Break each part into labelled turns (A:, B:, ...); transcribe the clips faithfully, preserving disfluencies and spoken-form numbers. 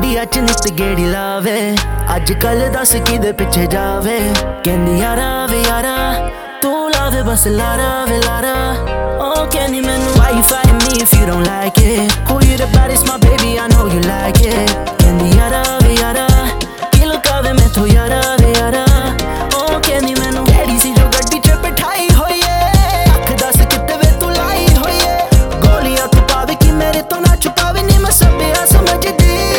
A: ਗੱਡੀਆਂ ਚ ਨਿੱਤ ਗੇੜੀ ਲਾਵੇ ਅੱਜ ਕੱਲ ਦੱਸ ਕਿਦੇ ਪਿੱਛੇ ਜਾਵੇ ਕਹਿੰਦੀ ਯਾਰਾ ਵੇ ਯਾਰਾ ਤੂੰ ਲਾਵੇ ਬਸ ਲਾਰਾ ਵੇ ਲਾਰਾ ਉਹ ਕਹਿੰਦੀ ਮੈਨੂੰ why you fighting me if you don't like it who you the baddest my baby I know you like it ਕਹਿੰਦੀ ਯਾਰਾ ਵੇ ਯਾਰਾ ਕੀ ਲੁਕਾਵੇ ਮੈਥੋਂ ਯਾਰਾ ਵੇ ਯਾਰਾ ਉਹ ਕਹਿੰਦੀ ਮੈਨੂੰ ਕਿਹੜੀ ਸੀ ਜੋ ਗੱਡੀ ਚ ਬਿਠਾਈ ਹੋਈ ਏ ਅੱਖ ਦੱਸ ਕਿਤੇ ਵੇ ਤੂੰ ਲਾਈ ਹੋਈ ਏ ਗੋਲੀਆਂ ਤੂੰ ਪਾਵੇ ਕਿ ਮੇਰੇ ਤੋਂ ਨਾ ਛੁਪਾਵੇ ਨੀ ਮੈਂ ਸਭਿਆ ਸਮਝਦੀ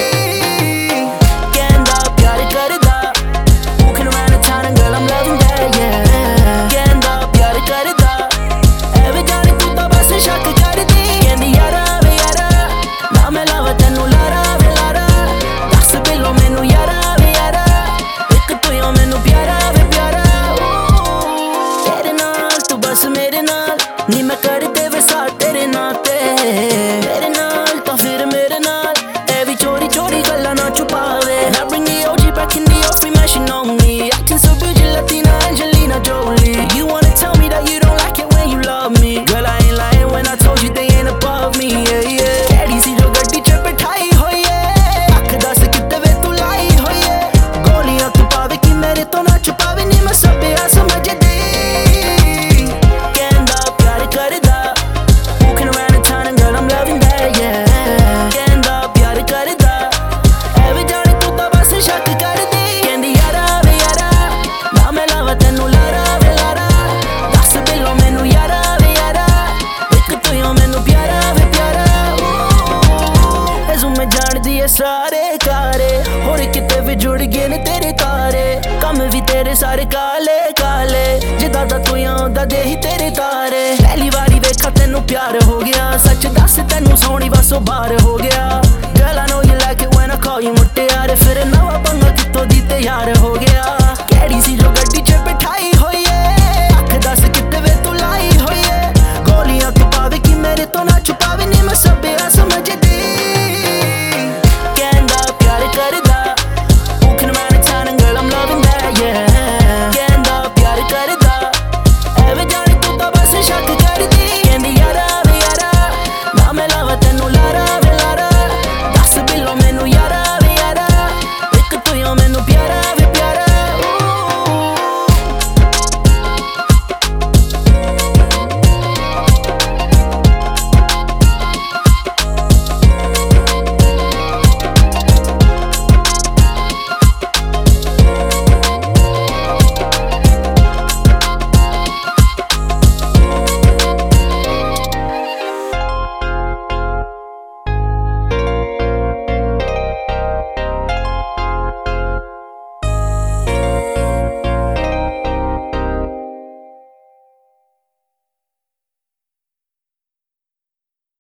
A: ਨੀ ਮੈਂ ਕਰਦੇ ਵਸਾ ਤੇਰੇ ਨਾਂ ਤੇ ਤੇਰੇ ਨਾਲ ਤਾਂ ਫਿਰ ਮੇਰੇ ਨਾਲ ਇਹ ਵੀ ਚੋਰੀ ਚੋਰੀ ਗੱਲਾਂ ਨਾ ਛੁਪਾਵੇ Now bring the O G back in the off mashing on me acting so beautiful Latina Angelina Jolie You wanna tell me that you don't like it when you love me Girl I ain't lying when I told you they ain't above me yeah yeah ਕਿਹੜੀ ਸੀ ਜੋ ਗੱਡੀ ਚ ਬਿਠਾਈ ਹੋਈ ਏ ਅੱਖ ਦੱਸ ਕਿਤੇ ਵੇ ਤੂੰ ਲਾਈ ਹੋਈ ਏ ਗੋਲੀਆਂ ਤੂੰ ਪਾਵੇ ਕਿ ਮੇਰੇ ਤੋਂ ਨਾ ਛੁਪਾਵੇ ਨੀ ਮੈਂ ਸਭਿਆ ਸਮਝਦੀ ਸਾਰੇ ਕਾਰੇ ਹੋਰ ਕਿਤੇ ਵੀ ਜੁੜ ਗਏ ਨੇ ਤੇਰੇ ਤਾਰੇ ਕੰਮ ਵੀ ਤੇਰੇ ਸਾਰੇ ਕਾਲੇ ਕਾਲੇ ਜਿੱਦਾਂ ਦਾ ਤੂੰ ਆਉਂਦਾ ਦੇਹੀ ਤੇਰੇ ਤਾਰੇ ਪਹਿਲੀ ਵਾਰੀ ਵੇਖਾ ਤੈਨੂੰ ਪਿਆਰ ਹੋ ਗਿਆ ਸੱਚ ਦੱਸ ਤੈਨੂੰ ਸੋਹਣੀ ਵਾਸੋ ਬਾਹਰ ਹੋ ਗਿਆ Girl I know you like it when I call you ਮੁਟਿਆਰੇ ਫਿਰ ਨਵਾਂ ਪੰਗਾ ਕਿਤੋਂ ਦੀ ਤਿਆਰ ਹੋ ਗਿਆ